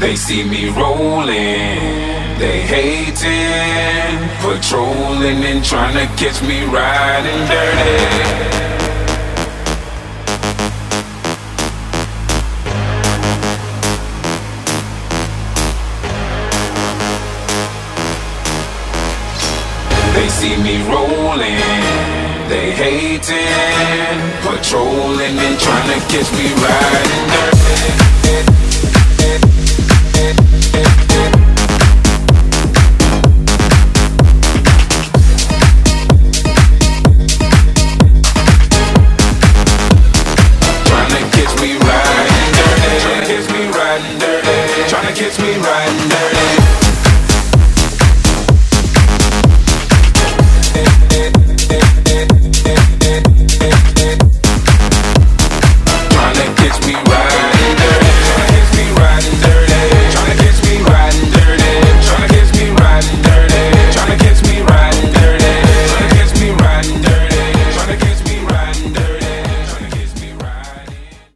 They see me rolling, they hating, patrolling and trying to catch me riding dirty. They see me rolling, they hating, patrolling and trying to catch me riding dirty. Trying to catch me riding dirty. Trying to catch me riding dirty.